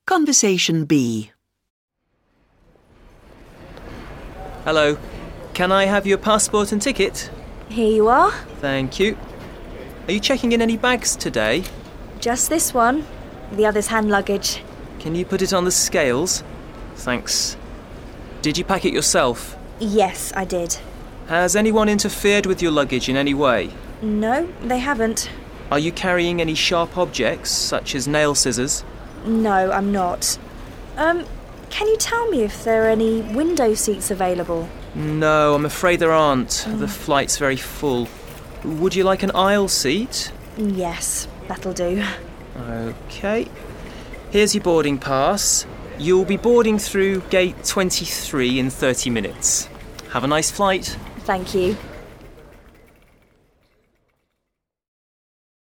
Conversation B. Hello. Can I have your passport and ticket? Here you are. Thank you. Are you checking in any bags today? Just this one. The other's hand luggage. Can you put it on the scales? Thanks. Did you pack it yourself? Yes, I did. Has anyone interfered with your luggage in any way? No, they haven't. Are you carrying any sharp objects, such as nail scissors? No, I'm not. Can you tell me if there are any window seats available? No, I'm afraid there aren't. The flight's very full. Would you like an aisle seat? Yes, that'll do. OK. Here's your boarding pass. You'll be boarding through gate 23 in 30 minutes. Have a nice flight. Thank you.